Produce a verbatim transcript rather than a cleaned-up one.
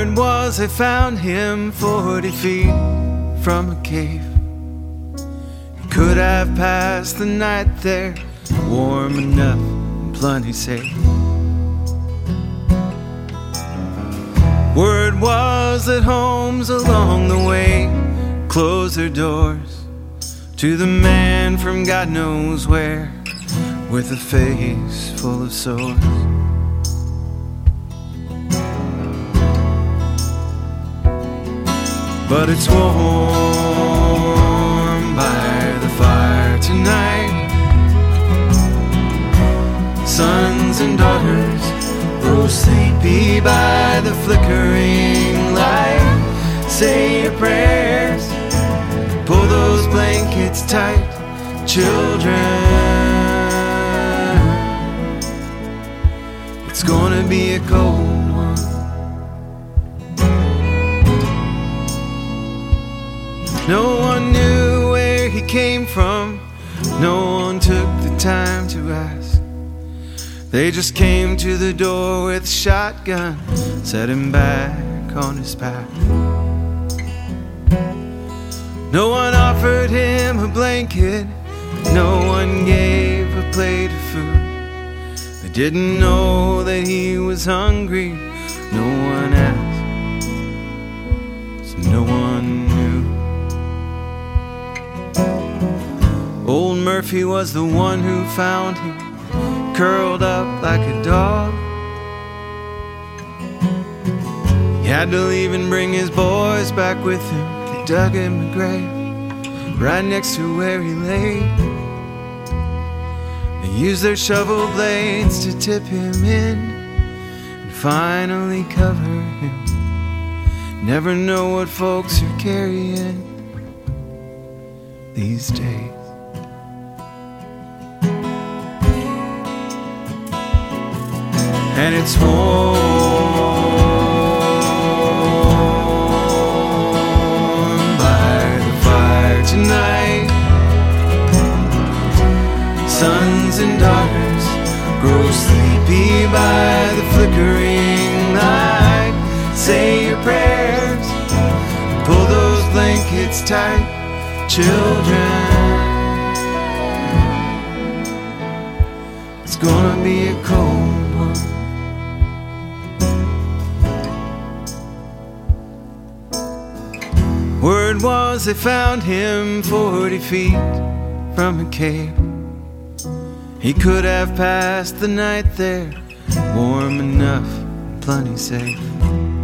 Word was they found him forty feet from a cave. He could have passed the night there, warm enough and plenty safe. Word was that homes along the way closed their doors to the man from God knows where, with a face full of sores. But it's warm by the fire tonight. Sons and daughters grow sleepy by the flickering light. Say your prayers, pull those blankets tight, children. It's gonna be a cold one. No one knew where he came from. No one took the time to ask. They just came to the door with a shotgun, set him back on his path. No one offered him a blanket. No one gave a plate of food. They didn't know that he was hungry. No one asked, so no one knew. Old Murphy was the one who found him, curled up like a dog. He had to leave and bring his boys back with him. They dug him a grave right next to where he lay. They used their shovel blades to tip him in and finally cover him. Never know what folks are carrying these days. And it's warm by the fire tonight. Sons and daughters grow sleepy by the flickering light. Say your prayers, pull those blankets tight, children. It's gonna be a cold one. Word was they found him forty feet from a cave. He could have passed the night there, warm enough, plenty safe.